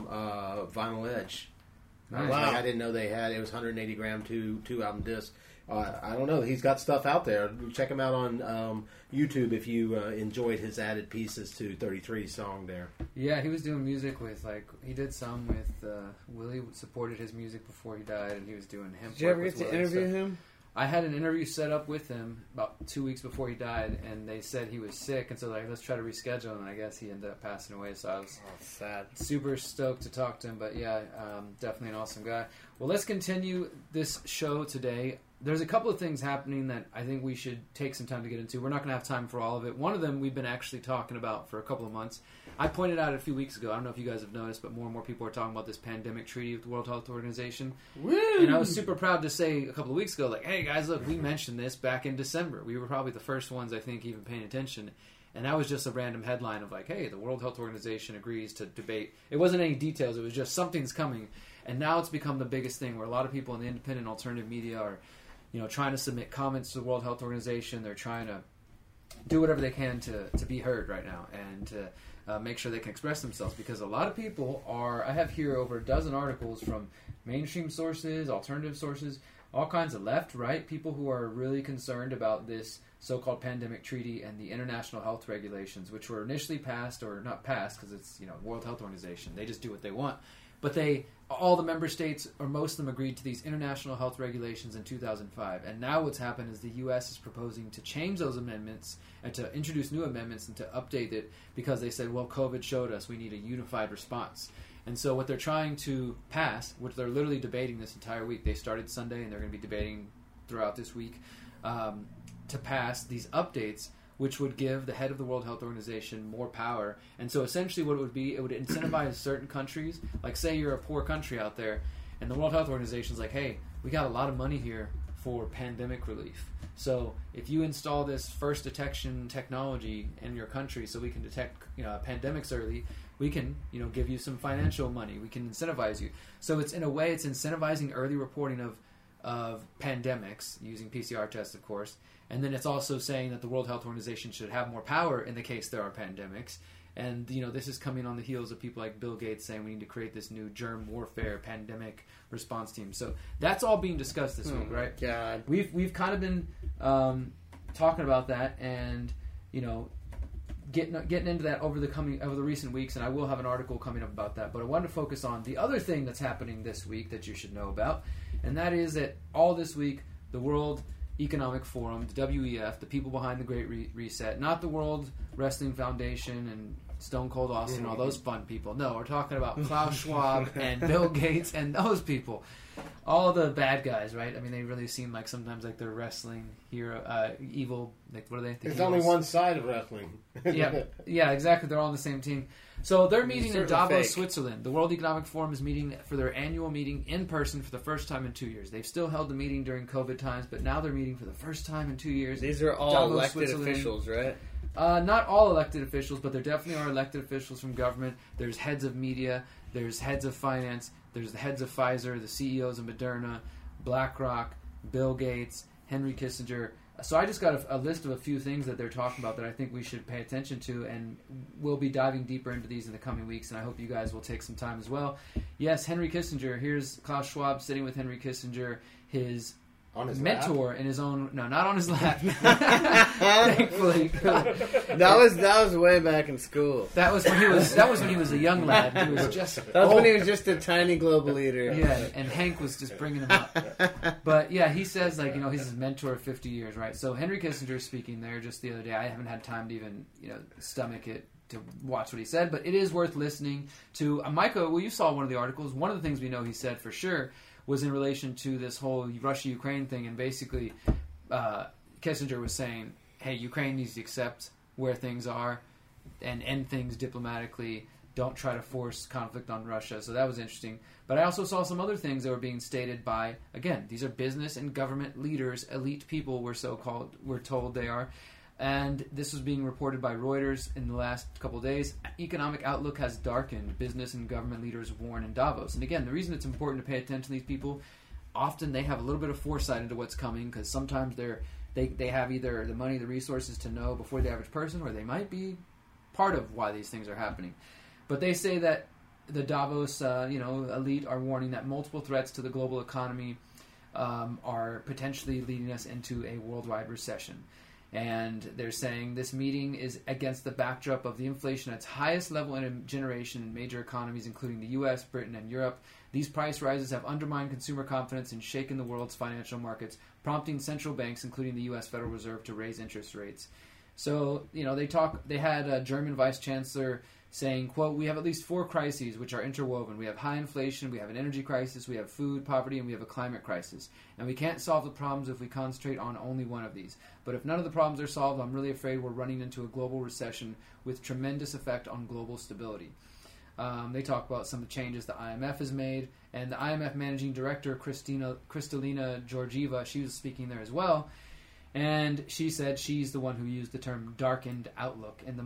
Vinyl Edge. Nice. Wow. I didn't know they had. It was 180 gram two album disc. I don't know. He's got stuff out there. Check him out on YouTube if you enjoyed his added pieces to 33's song there. Yeah, he was doing music with, he did some with, Willie supported his music before he died, and he was doing hemp. Did you ever get to interview him? I had an interview set up with him about 2 weeks before he died, and they said he was sick, and so let's try to reschedule, and I guess he ended up passing away, so I was sad. Super stoked to talk to him, but yeah, definitely an awesome guy. Well, let's continue this show today. There's a couple of things happening that I think we should take some time to get into. We're not going to have time for all of it. One of them we've been actually talking about for a couple of months. I pointed out a few weeks ago, I don't know if you guys have noticed, but more and more people are talking about this pandemic treaty with the World Health Organization. Woo! And I was super proud to say a couple of weeks ago, hey guys, look, we mentioned this back in December. We were probably the first ones, I think, even paying attention. And that was just a random headline of hey, the World Health Organization agrees to debate. It wasn't any details, it was just something's coming. And now it's become the biggest thing where a lot of people in the independent alternative media are trying to submit comments to the World Health Organization. They're trying to do whatever they can to be heard right now and to make sure they can express themselves, because a lot of people I have here over a dozen articles from mainstream sources, alternative sources, all kinds of left, right, people who are really concerned about this so-called pandemic treaty and the international health regulations, which were initially passed, or not passed because it's World Health Organization. They just do what they want. But all the member states, or most of them, agreed to these international health regulations in 2005. And now what's happened is the U.S. is proposing to change those amendments and to introduce new amendments and to update it, because they said, well, COVID showed us we need a unified response. And so what they're trying to pass, which they're literally debating this entire week, they started Sunday and they're going to be debating throughout this week, to pass these updates, which would give the head of the World Health Organization more power. And so essentially what it would be, it would incentivize certain countries, like say you're a poor country out there, and the World Health Organization is like, hey, we got a lot of money here for pandemic relief. So if you install this first detection technology in your country so we can detect pandemics early, we can give you some financial money. We can incentivize you. So it's, in a way, it's incentivizing early reporting of pandemics, using PCR tests, of course. And then it's also saying that the World Health Organization should have more power in the case there are pandemics. And, this is coming on the heels of people like Bill Gates saying we need to create this new germ warfare pandemic response team. So that's all being discussed this week, right? God. We've kind of been talking about that and, getting into that over the recent weeks, and I will have an article coming up about that. But I wanted to focus on the other thing that's happening this week that you should know about, and that is that all this week, the World Economic Forum, the WEF, the people behind the Great Reset, not the World Wrestling Foundation and Stone Cold Austin, all those fun people. No, we're talking about Klaus Schwab and Bill Gates and those people. All the bad guys, right? I mean, they really seem like sometimes like they're wrestling hero, evil. Like, what are they? There's only one side of wrestling. yeah, exactly. They're all on the same team. So they're meeting in Davos, Switzerland. The World Economic Forum is meeting for their annual meeting in person for the first time in 2 years. They've still held the meeting during COVID times, but now they're meeting for the first time in 2 years. These are all Davos, elected officials, right? Not all elected officials, but there definitely are elected officials from government. There's heads of media. There's heads of finance. There's the heads of Pfizer, the CEOs of Moderna, BlackRock, Bill Gates, Henry Kissinger. So I just got a list of a few things that they're talking about that I think we should pay attention to, and we'll be diving deeper into these in the coming weeks, and I hope you guys will take some time as well. Yes, Henry Kissinger. Here's Klaus Schwab sitting with Henry Kissinger, his mentor lap? In his own... No, not on his lap. Thankfully. That was way back in school. That was when he was a young lad. He was just... That was when he was just a tiny global leader. Yeah, and Hank was just bringing him up. But yeah, he says, like, he's his mentor of 50 years, right? So Henry Kissinger speaking there just the other day. I haven't had time to even, stomach it to watch what he said, but it is worth listening to. Micah, well, you saw one of the articles. One of the things we know he said for sure was in relation to this whole Russia-Ukraine thing, and basically Kissinger was saying, hey, Ukraine needs to accept where things are and end things diplomatically. Don't try to force conflict on Russia. So that was interesting. But I also saw some other things that were being stated by, again, these are business and government leaders, elite people we're told they are. And this was being reported by Reuters in the last couple of days. Economic outlook has darkened, business and government leaders warn in Davos. And again, the reason it's important to pay attention to these people, often they have a little bit of foresight into what's coming, because sometimes they have either the money, the resources to know before the average person, or they might be part of why these things are happening. But they say that the Davos elite are warning that multiple threats to the global economy are potentially leading us into a worldwide recession. And they're saying this meeting is against the backdrop of the inflation at its highest level in a generation in major economies, including the U.S., Britain, and Europe. These price rises have undermined consumer confidence and shaken the world's financial markets, prompting central banks, including the U.S. Federal Reserve, to raise interest rates. So, they had a German vice chancellor saying, quote, we have at least 4 crises which are interwoven. We have high inflation, we have an energy crisis, we have food poverty, and we have a climate crisis. And we can't solve the problems if we concentrate on only one of these. But if none of the problems are solved, I'm really afraid we're running into a global recession with tremendous effect on global stability. They talk about some of the changes the IMF has made, and the IMF managing director, Kristalina Georgieva, she was speaking there as well. And she said she's the one who used the term darkened outlook in the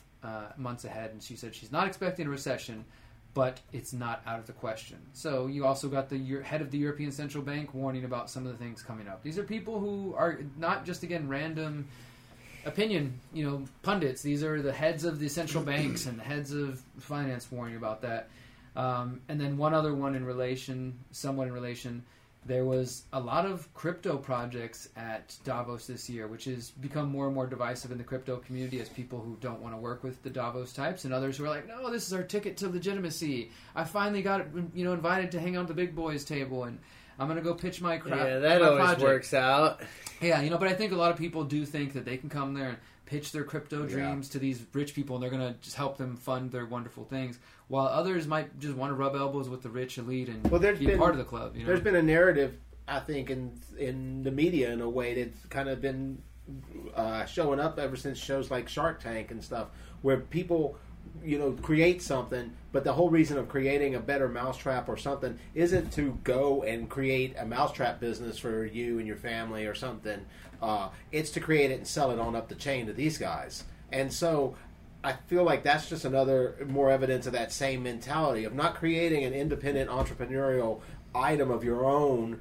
months ahead, and she said she's not expecting a recession, but it's not out of the question. So you also got the head of the European Central Bank warning about some of the things coming up. These are people who are not just, again, random opinion, pundits. These are the heads of the central banks and the heads of finance warning about that. And then one other one somewhat in relation, there was a lot of crypto projects at Davos this year, which has become more and more divisive in the crypto community as people who don't want to work with the Davos types, and others who are like, no, this is our ticket to legitimacy. I finally got invited to hang on the big boys table, and I'm going to go pitch my crap. Yeah, that always project. Works out. Yeah, but I think a lot of people do think that they can come there and pitch their crypto dreams to these rich people, and they're going to just help them fund their wonderful things, while others might just want to rub elbows with the rich elite and be part of the club. There's been a narrative, I think, in the media in a way that's kind of been showing up ever since shows like Shark Tank and stuff, where people create something, but the whole reason of creating a better mousetrap or something isn't to go and create a mousetrap business for you and your family or something. It's to create it and sell it on up the chain to these guys. And so I feel like that's just another more evidence of that same mentality of not creating an independent entrepreneurial item of your own,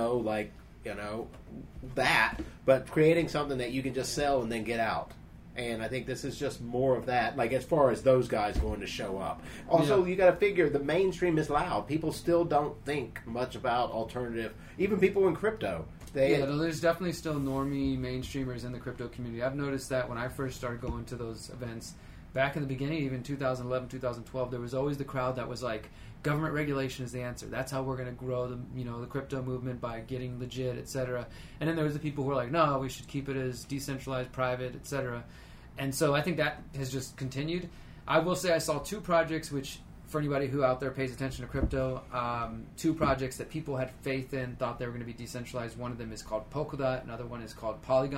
but creating something that you can just sell and then get out. And I think this is just more of that, like as far as those guys going to show up. Also, you got to figure the mainstream is loud. People still don't think much about alternative, even people in crypto. There's definitely still normie mainstreamers in the crypto community. I've noticed that when I first started going to those events, back in the beginning, even 2011, 2012, there was always the crowd that was like, government regulation is the answer. That's how we're going to grow the crypto movement, by getting legit, etc. And then there was the people who were like, no, we should keep it as decentralized, private, etc. And so I think that has just continued. I will say I saw 2 projects which, for anybody who out there pays attention to crypto, 2 projects that people had faith in, thought they were going to be decentralized. One of them is called Polkadot, another one is called Polygon.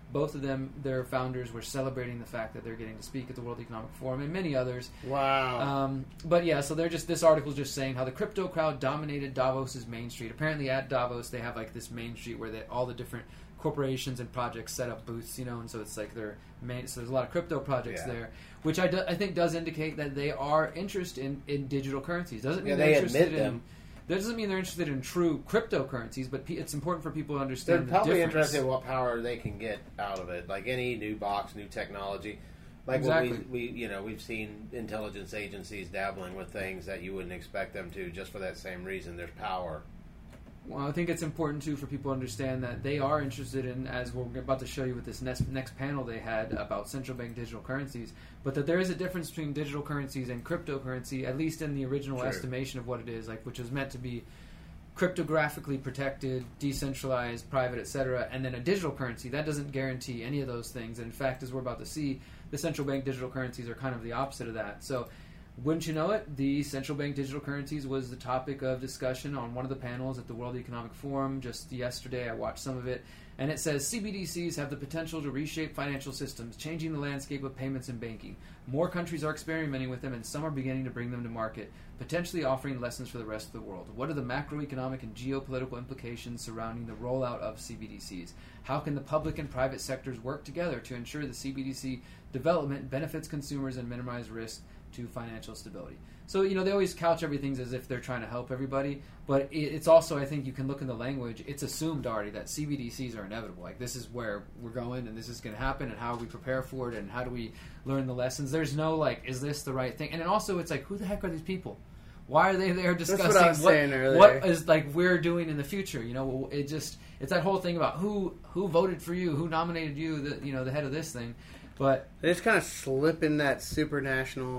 Both of them, their founders, were celebrating the fact that they're getting to speak at the World Economic Forum and many others. Wow. But yeah, so they're just, this article is just saying how the crypto crowd dominated Davos's main street. Apparently at Davos they have like this main street where all the different corporations and projects set up booths, and so it's like their main. So there's a lot of crypto projects there, which I think does indicate that they are interested in digital currencies. Doesn't mean they're interested in. That doesn't mean they're interested in true cryptocurrencies, but it's important for people to understand. They're probably the difference. interested in what power they can get out of it, like any new box, new technology. Like exactly. when we've seen intelligence agencies dabbling with things that you wouldn't expect them to, just for that same reason. There's power. Well, I think it's important, too, for people to understand that they are interested in, as we're about to show you with this next panel they had about central bank digital currencies, but that there is a difference between digital currencies and cryptocurrency, at least in the original estimation of what it is, like which is meant to be cryptographically protected, decentralized, private, etc., and then a digital currency. That doesn't guarantee any of those things. And in fact, as we're about to see, the central bank digital currencies are kind of the opposite of that. So wouldn't you know it, the central bank digital currencies was the topic of discussion on one of the panels at the World Economic Forum just yesterday. I watched some of it, and it says CBDCs have the potential to reshape financial systems, changing the landscape of payments and banking. More countries are experimenting with them, and some are beginning to bring them to market, potentially offering lessons for the rest of the world. What are the macroeconomic and geopolitical implications surrounding the rollout of CBDCs? How can the public and private sectors work together to ensure the CBDC development benefits consumers and minimize risk to financial stability? So, they always couch everything as if they're trying to help everybody, but it's also, I think you can look in the language, it's assumed already that CBDCs are inevitable. Like, this is where we're going, and this is going to happen, and how do we prepare for it, and how do we learn the lessons? There's no, is this the right thing? And then also, it's like, who the heck are these people? Why are they there discussing what is, we're doing in the future? It's that whole thing about who voted for you, who nominated you, the head of this thing. But they just kind of slip in that supranational.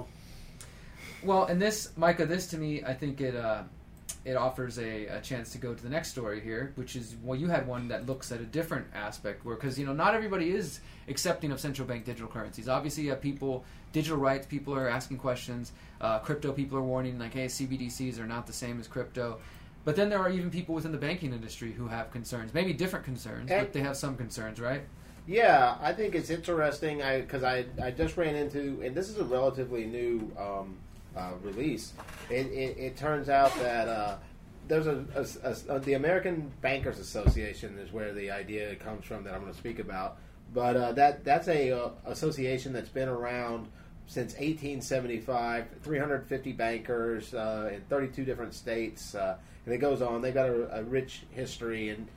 Well, and this, Micah, this to me, I think it offers a chance to go to the next story here, which is, you had one that looks at a different aspect, because not everybody is accepting of central bank digital currencies. Obviously, you have people, digital rights people are asking questions, crypto people are warning, hey, CBDCs are not the same as crypto. But then there are even people within the banking industry who have concerns, maybe different concerns, but they have some concerns, right? Yeah, I think it's interesting because I just ran into, and this is a relatively new release. It turns out that there's the American Bankers Association is where the idea comes from that I'm going to speak about. But that's a association that's been around since 1875. 350 bankers in 32 different states, and it goes on. They've got a rich history and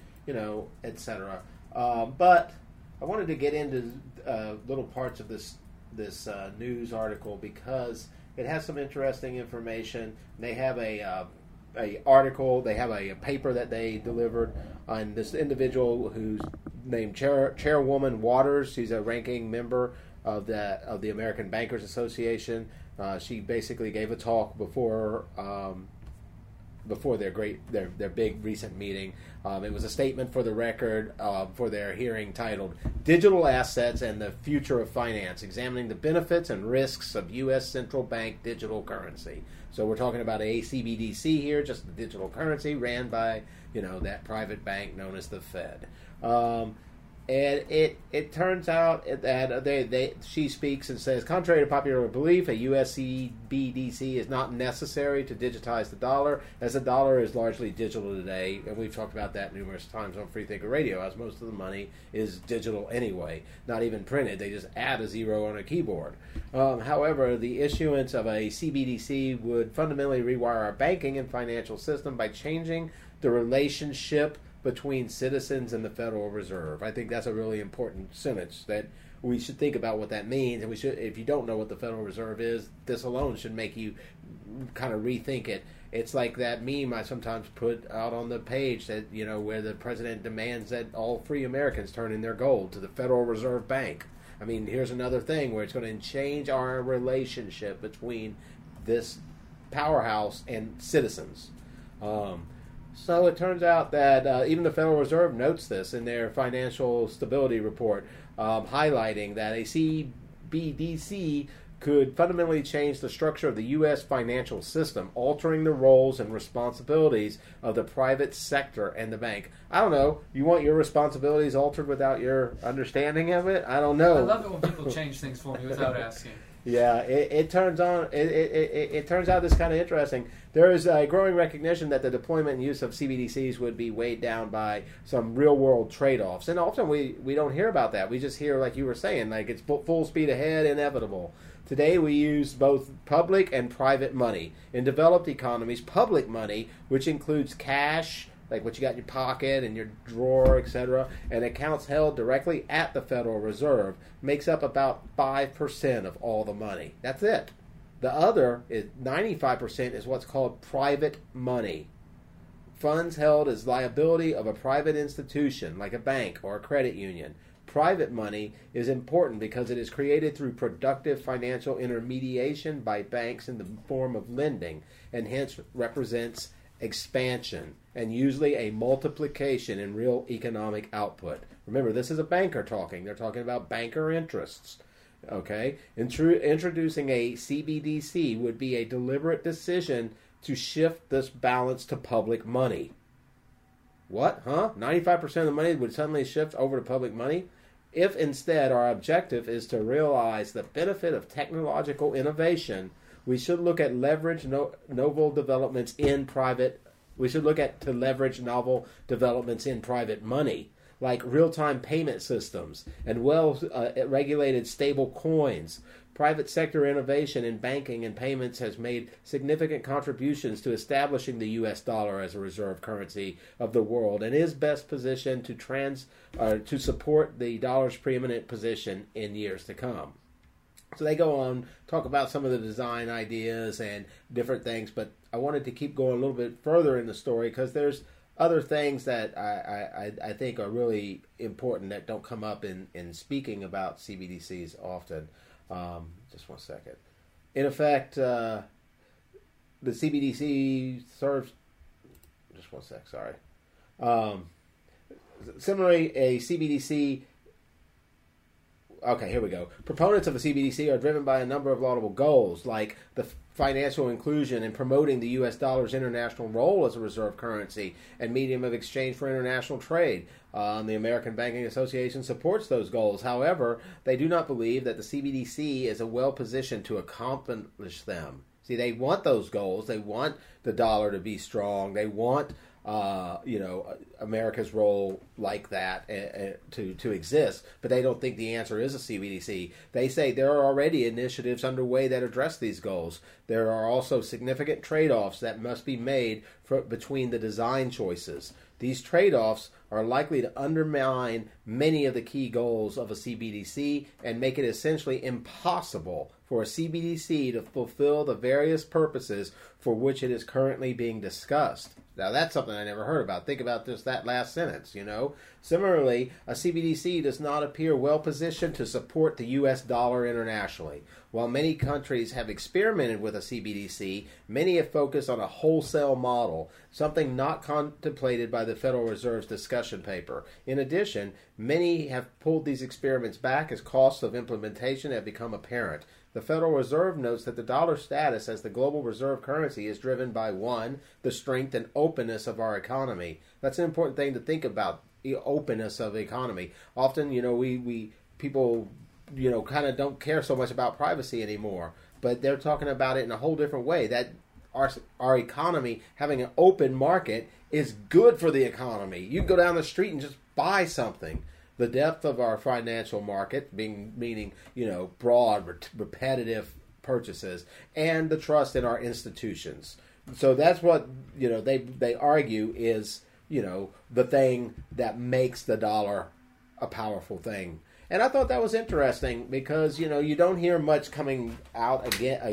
etc. But I wanted to get into little parts of this news article because it has some interesting information. They have a article. They have a paper that they delivered on this individual who's named Chairwoman Waters. She's a ranking member of the American Bankers Association. She basically gave a talk before their big recent meeting. It was a statement for the record for their hearing titled "Digital Assets and the Future of Finance: Examining the Benefits and Risks of U.S. Central Bank Digital Currency." So we're talking about a CBDC here, just a digital currency ran by that private bank known as the Fed. And it turns out that she speaks and says, contrary to popular belief, a U.S. CBDC is not necessary to digitize the dollar, as the dollar is largely digital today, and we've talked about that numerous times on Freethinker Radio, as most of the money is digital anyway, not even printed. They just add a zero on a keyboard. However, the issuance of a CBDC would fundamentally rewire our banking and financial system by changing the relationship between citizens and the Federal Reserve. I think that's a really important sentence that we should think about what that means. And we should, if you don't know what the Federal Reserve is, this alone should make you kind of rethink it. It's like that meme I sometimes put out on the page that where the president demands that all free Americans turn in their gold to the Federal Reserve Bank. I mean, here's another thing where it's going to change our relationship between this powerhouse and citizens. So it turns out that even the Federal Reserve notes this in their financial stability report, highlighting that a CBDC could fundamentally change the structure of the U.S. financial system, altering the roles and responsibilities of the private sector and the bank. I don't know. You want your responsibilities altered without your understanding of it? I don't know. I love it when people change things for me without asking. Yeah, it turns out this kind of interesting. There is a growing recognition that the deployment and use of CBDCs would be weighed down by some real-world trade-offs. And often we don't hear about that. We just hear, like you were saying, like it's full speed ahead, inevitable. Today we use both public and private money. In developed economies, public money, which includes cash, like what you got in your pocket and your drawer, etc., and accounts held directly at the Federal Reserve, makes up about 5% of all the money. That's it. The other is 95% is what's called private money. Funds held as liability of a private institution, like a bank or a credit union. Private money is important because it is created through productive financial intermediation by banks in the form of lending, and hence represents expansion and usually a multiplication in real economic output. Remember, this is a banker talking. They're talking about banker interests. Okay? Introducing a CBDC would be a deliberate decision to shift this balance to public money. What? Huh? 95% of the money would suddenly shift over to public money? If instead our objective is to realize the benefit of technological innovation, we should look at novel developments in private. We should look at to leverage novel developments in private money, like real-time payment systems and well-regulated stable coins. Private sector innovation in banking and payments has made significant contributions to establishing the U.S. dollar as a reserve currency of the world, and is best positioned to support the dollar's preeminent position in years to come. So they go on, talk about some of the design ideas and different things, but I wanted to keep going a little bit further in the story because there's other things that I think are really important that don't come up in speaking about CBDCs often. Just one second. In effect, the CBDC serves... Just one sec, sorry. Similarly, a CBDC... Okay, here we go. Proponents of a CBDC are driven by a number of laudable goals, like the financial inclusion and promoting the U.S. dollar's international role as a reserve currency and medium of exchange for international trade. The American Banking Association supports those goals. However, they do not believe that the CBDC is well positioned to accomplish them. See, they want those goals. They want the dollar to be strong. They want America's role like that to exist, but they don't think the answer is a CBDC. They say there are already initiatives underway that address these goals. There are also significant trade-offs that must be made between the design choices. These trade-offs are likely to undermine many of the key goals of a CBDC and make it essentially impossible for a CBDC to fulfill the various purposes for which it is currently being discussed. Now, that's something I never heard about. Think about just that last sentence, Similarly, a CBDC does not appear well positioned to support the U.S. dollar internationally. While many countries have experimented with a CBDC, many have focused on a wholesale model, something not contemplated by the Federal Reserve's discussion paper. In addition, many have pulled these experiments back as costs of implementation have become apparent. The Federal Reserve notes that the dollar's status as the global reserve currency is driven by, 1, the strength and openness of our economy. That's an important thing to think about, the openness of the economy. Often, people kind of don't care so much about privacy anymore, but they're talking about it in a whole different way, that our economy, having an open market, is good for the economy. You can go down the street and just buy something. The depth of our financial market, meaning broad, repetitive purchases, and the trust in our institutions. So that's what they argue is the thing that makes the dollar a powerful thing. And I thought that was interesting because you don't hear much coming out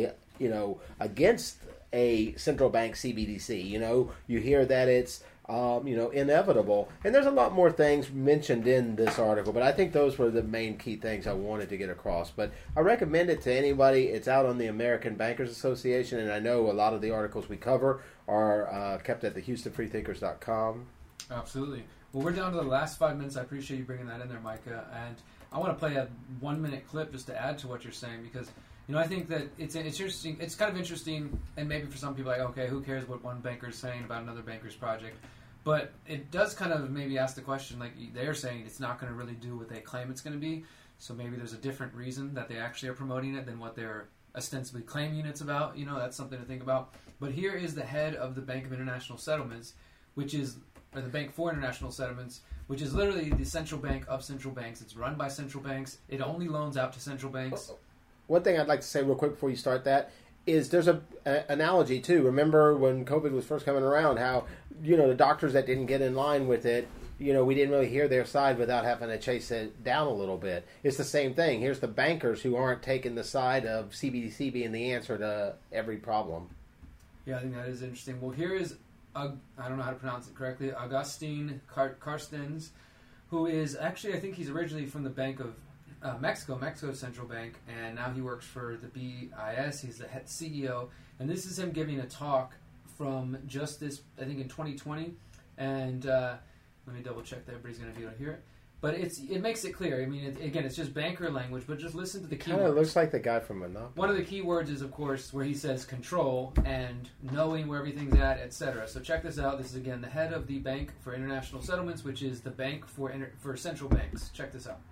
against a central bank CBDC. You hear that it's inevitable. And there's a lot more things mentioned in this article, but I think those were the main key things I wanted to get across. But I recommend it to anybody. It's out on the American Bankers Association, and I know a lot of the articles we cover are kept at the HoustonFreethinkers.com. Absolutely. Well, we're down to the last 5 minutes. I appreciate you bringing that in there, Micah. And I want to play a 1-minute clip just to add to what you're saying, because I think that it's interesting. It's kind of interesting, and maybe for some people, like, okay, who cares what one banker is saying about another banker's project? But it does kind of maybe ask the question, like they're saying, it's not going to really do what they claim it's going to be. So maybe there's a different reason that they actually are promoting it than what they're ostensibly claiming it's about. That's something to think about. But here is the head of the Bank of International Settlements, or the Bank for International Settlements, which is literally the central bank of central banks. It's run by central banks. It only loans out to central banks. One thing I'd like to say real quick before you start that is there's an analogy too. Remember when COVID was first coming around, how the doctors that didn't get in line with it, we didn't really hear their side without having to chase it down a little bit. It's the same thing. Here's the bankers who aren't taking the side of CBDC being the answer to every problem. Yeah, I think that is interesting. Well, here is, I don't know how to pronounce it correctly, Agustin Carstens, who is actually, I think he's originally from the Bank of Mexico's central bank, and now he works for the BIS. He's the head CEO, and this is him giving a talk from just this, I think, in 2020. And let me double check that everybody's going to be able to hear it. But it makes it clear. I mean, again, it's just banker language, but just listen to the keywords. Kind of looks like the guy from Monopoly. One of the key words is, of course, where he says control and knowing where everything's at, etc. So check this out. This is, again, the head of the Bank for International Settlements, which is the bank for central banks. Check this out.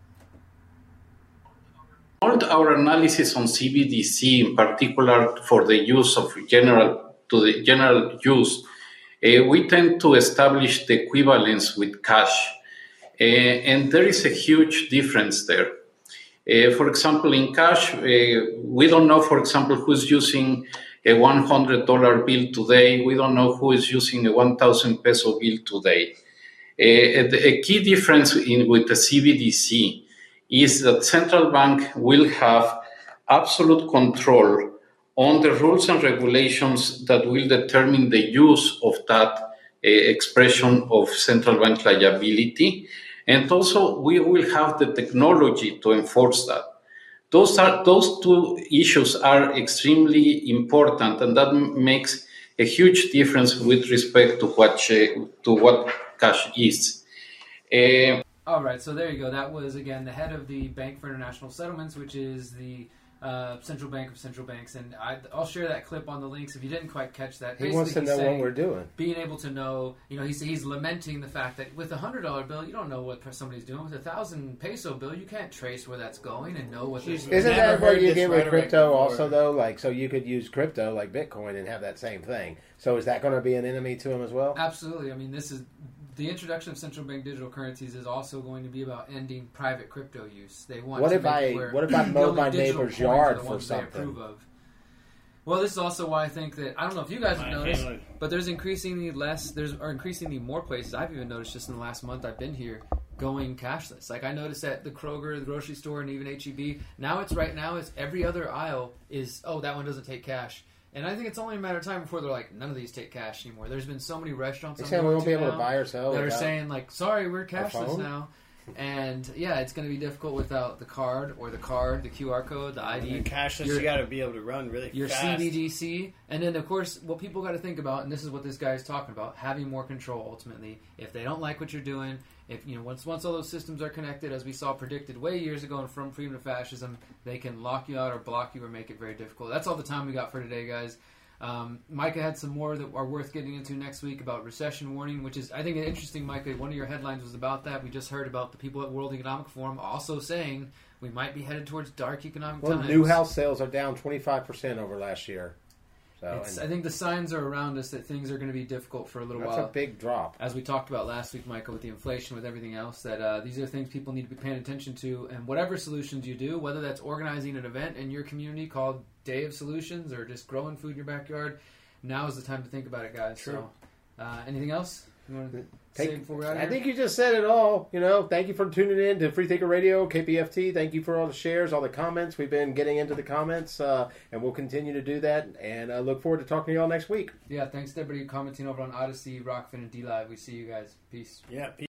All our analysis on CBDC, in particular for the use of general use, we tend to establish the equivalence with cash. And there is a huge difference there. For example, in cash, we don't know, for example, who's using a $100 bill today. We don't know who is using a 1,000 peso bill today. A key difference with the CBDC is that central bank will have absolute control on the rules and regulations that will determine the use of that expression of central bank liability. And also, we will have the technology to enforce that. Those two issues are extremely important, and that makes a huge difference with respect to what cash is. All right, so there you go. That was, again, the head of the Bank for International Settlements, which is the central bank of central banks, and I'll share that clip on the links if you didn't quite catch that. He wants to know what we're doing. Being able to know, he's lamenting the fact that with a $100 bill, you don't know what somebody's doing. With a 1,000 peso bill, you can't trace where that's going and know what. Isn't that what you get with crypto also, though? Like, so you could use crypto like Bitcoin and have that same thing. So is that going to be an enemy to him as well? Absolutely. I mean, this is. The introduction of central bank digital currencies is also going to be about ending private crypto use. They want what if I mowed my neighbor's yard for something? Well, this is also why I think that, I don't know if you guys have noticed, but there's increasingly more places, I've even noticed just in the last month I've been here, going cashless. Like I noticed at the Kroger, the grocery store, and even H-E-B, now it's every other aisle is, that one doesn't take cash. And I think it's only a matter of time before they're like, none of these take cash anymore. There's been so many restaurants we won't be able to buy or sell that are saying like, sorry, we're cashless now. And yeah, it's going to be difficult without the card, the QR code, the ID. And cashless, you got to be able to run really fast. Your CBDC. And then, of course, what people got to think about, and this is what this guy is talking about, having more control ultimately. If they don't like what you're doing, once all those systems are connected, as we saw predicted way years ago From Freedom to Fascism, they can lock you out or block you or make it very difficult. That's all the time we got for today, guys. Micah had some more that are worth getting into next week about recession warning, which is, I think, interesting, Micah. One of your headlines was about that. We just heard about the people at World Economic Forum also saying we might be headed towards dark economic times. New house sales are down 25% over last year. So, I think the signs are around us that things are going to be difficult for a little while. That's a big drop. As we talked about last week, Michael, with the inflation, with everything else, that these are things people need to be paying attention to. And whatever solutions you do, whether that's organizing an event in your community called Day of Solutions or just growing food in your backyard, now is the time to think about it, guys. True. So, anything else you want to say before we're out of here? I think you just said it all. Thank you for tuning in to Free Thinker Radio, KPFT. Thank you for all the shares, all the comments. We've been getting into the comments, and we'll continue to do that. And I look forward to talking to you all next week. Yeah, thanks to everybody commenting over on Odyssey, Rockfin, and DLive. We see you guys. Peace. Yeah, peace.